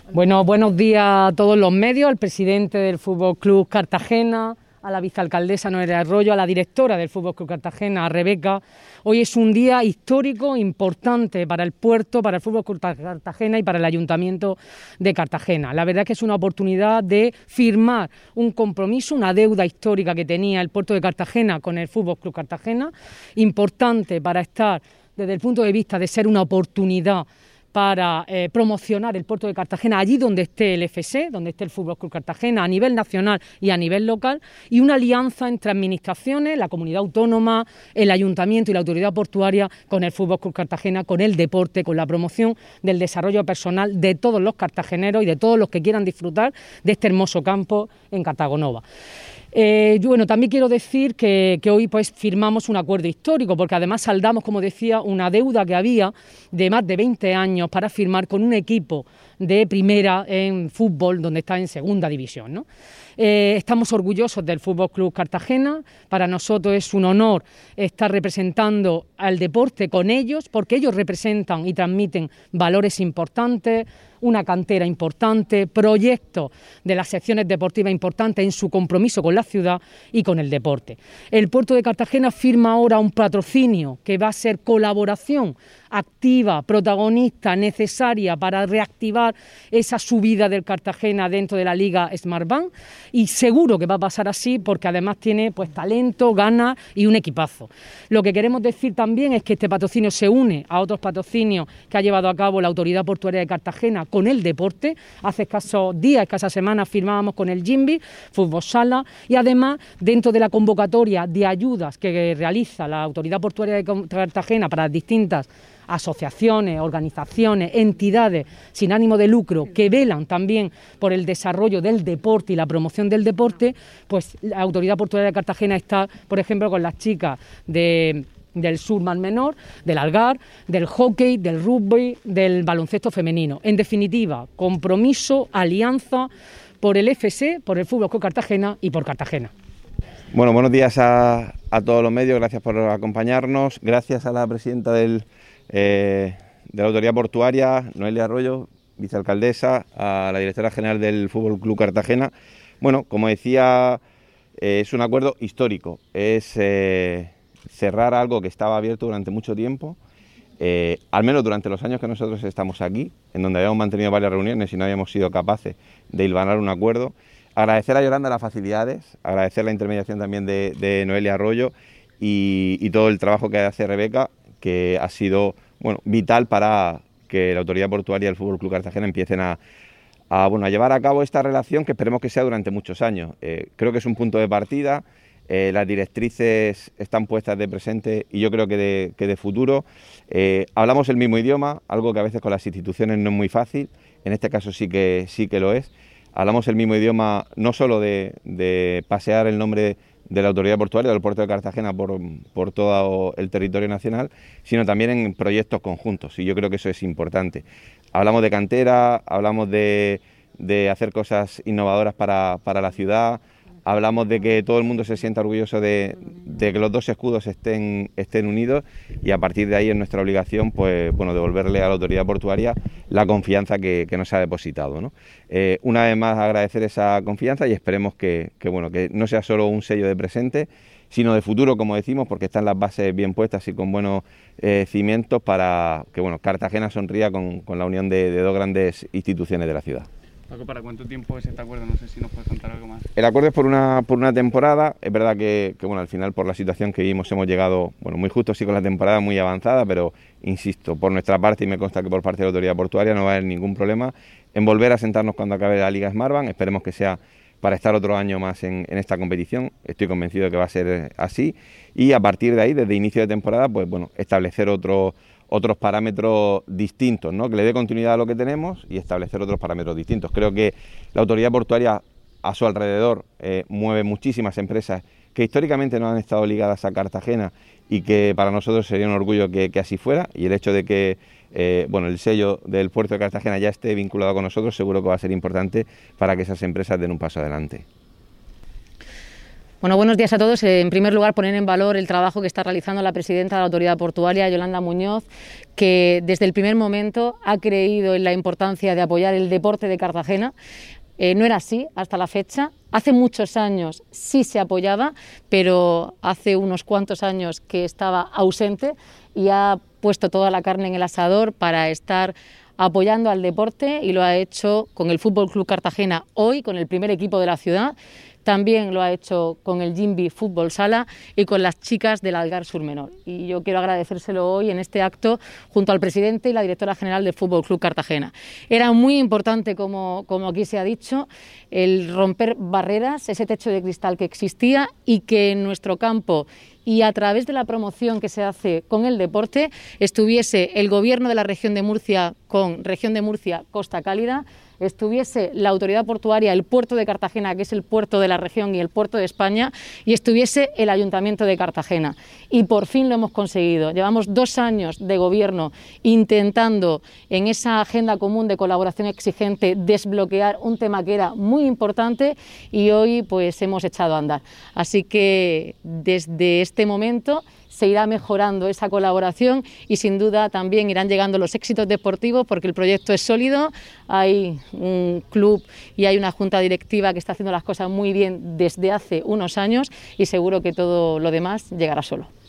Bueno, buenos días a todos los medios, al presidente del Fútbol Club Cartagena, a la vicealcaldesa Noelia Arroyo, a la directora del Fútbol Club Cartagena, a Rebeca. Hoy es un día histórico, importante para el puerto, para el Fútbol Club Cartagena y para el Ayuntamiento de Cartagena. La verdad es que es una oportunidad de firmar un compromiso, una deuda histórica que tenía el puerto de Cartagena con el Fútbol Club Cartagena, importante para estar desde el punto de vista de ser una oportunidad para promocionar el puerto de Cartagena allí donde esté el FC, donde esté el Fútbol Club Cartagena a nivel nacional y a nivel local, y una alianza entre administraciones, la comunidad autónoma, el ayuntamiento y la autoridad portuaria con el Fútbol Club Cartagena, con el deporte, con la promoción del desarrollo personal de todos los cartageneros y de todos los que quieran disfrutar de este hermoso campo en Cartagonova. Bueno, también quiero decir que hoy pues firmamos un acuerdo histórico, porque además saldamos, como decía, una deuda que había de más de 20 años para firmar con un equipo de primera en fútbol, donde está en segunda división, ¿no? Estamos orgullosos del Fútbol Club Cartagena. Para nosotros es un honor estar representando al deporte con ellos, porque ellos representan y transmiten valores importantes, una cantera importante, proyectos de las secciones deportivas importantes en su compromiso con la ciudad y con el deporte. El puerto de Cartagena firma ahora un patrocinio que va a ser colaboración activa, protagonista, necesaria para reactivar esa subida del Cartagena dentro de la Liga Smartbank, y seguro que va a pasar así porque además tiene pues talento, ganas y un equipazo. Lo que queremos decir también es que este patrocinio se une a otros patrocinios que ha llevado a cabo la Autoridad Portuaria de Cartagena con el deporte. Hace escasos días, escasas semanas firmábamos con el Jimby, Fútbol Sala, y además dentro de la convocatoria de ayudas que realiza la Autoridad Portuaria de Cartagena para las distintas asociaciones, organizaciones, entidades sin ánimo de lucro que velan también por el desarrollo del deporte y la promoción del deporte, pues la Autoridad Portuaria de Cartagena está, por ejemplo, con las chicas del Sur Mar Menor, del Algar, del hockey, del rugby, del baloncesto femenino. En definitiva, compromiso, alianza por el FC, por el Fútbol Club Cartagena y por Cartagena. Bueno, buenos días a todos los medios, gracias por acompañarnos, gracias a la presidenta de la Autoridad Portuaria, Noelia Arroyo, vicealcaldesa, a la directora general del Fútbol Club Cartagena. Bueno, como decía, es un acuerdo histórico, es cerrar algo que estaba abierto durante mucho tiempo, al menos durante los años que nosotros estamos aquí, en donde habíamos mantenido varias reuniones y no habíamos sido capaces de hilvanar un acuerdo. Agradecer a Yolanda las facilidades, agradecer la intermediación también de Noelia Arroyo y todo el trabajo que hace Rebeca, que ha sido vital para que la Autoridad Portuaria y el Fútbol Club Cartagena empiecen a llevar a cabo esta relación que esperemos que sea durante muchos años. Creo que es un punto de partida, las directrices están puestas de presente y yo creo que de futuro. Hablamos el mismo idioma, algo que a veces con las instituciones no es muy fácil, en este caso sí que lo es. Hablamos el mismo idioma no solo de pasear el nombre de la Autoridad Portuaria del Puerto de Cartagena por todo el territorio nacional, sino también en proyectos conjuntos, y yo creo que eso es importante. Hablamos de cantera, hablamos de hacer cosas innovadoras para la ciudad, hablamos de que todo el mundo se sienta orgulloso de que los dos escudos estén unidos, y a partir de ahí es nuestra obligación devolverle a la Autoridad Portuaria la confianza que nos ha depositado, ¿no? Una vez más agradecer esa confianza y esperemos que no sea solo un sello de presente, sino de futuro, como decimos, porque están las bases bien puestas y con buenos cimientos para que Cartagena sonría con la unión de dos grandes instituciones de la ciudad. Paco, ¿para cuánto tiempo es este acuerdo? No sé si nos puedes contar algo más. El acuerdo es por una temporada. Es verdad que al final, por la situación que vivimos, hemos llegado muy justo, sí, con la temporada muy avanzada, pero insisto, por nuestra parte, y me consta que por parte de la Autoridad Portuaria, no va a haber ningún problema en volver a sentarnos cuando acabe la Liga Smartbank. Esperemos que sea para estar otro año más en esta competición. Estoy convencido de que va a ser así, y a partir de ahí, desde inicio de temporada, establecer otros parámetros distintos, ¿no? Que le dé continuidad a lo que tenemos y establecer otros parámetros distintos. Creo que la Autoridad Portuaria a su alrededor mueve muchísimas empresas que históricamente no han estado ligadas a Cartagena y que para nosotros sería un orgullo que así fuera, y el hecho de que el sello del puerto de Cartagena ya esté vinculado con nosotros seguro que va a ser importante para que esas empresas den un paso adelante. Bueno, buenos días a todos. En primer lugar, poner en valor el trabajo que está realizando la presidenta de la Autoridad Portuaria, Yolanda Muñoz, que desde el primer momento ha creído en la importancia de apoyar el deporte de Cartagena. No era así hasta la fecha. Hace muchos años sí se apoyaba, pero hace unos cuantos años que estaba ausente y ha puesto toda la carne en el asador para estar apoyando al deporte, y lo ha hecho con el Fútbol Club Cartagena hoy, con el primer equipo de la ciudad. También lo ha hecho con el Jimby Fútbol Sala y con las chicas del Algar Sur Menor. Y yo quiero agradecérselo hoy en este acto junto al presidente y la directora general del Fútbol Club Cartagena. Era muy importante, como aquí se ha dicho, el romper barreras, ese techo de cristal que existía, y que en nuestro campo y a través de la promoción que se hace con el deporte estuviese el Gobierno de la Región de Murcia con Región de Murcia Costa Cálida, estuviese la Autoridad Portuaria, el puerto de Cartagena, que es el puerto de la región y el puerto de España, y estuviese el Ayuntamiento de Cartagena. Y por fin lo hemos conseguido. Llevamos 2 años de gobierno intentando, en esa agenda común de colaboración exigente, desbloquear un tema que era muy importante, y hoy pues hemos echado a andar. Así que desde este momento se irá mejorando esa colaboración y sin duda también irán llegando los éxitos deportivos, porque el proyecto es sólido. Hay un club y hay una junta directiva que está haciendo las cosas muy bien desde hace unos años, y seguro que todo lo demás llegará solo.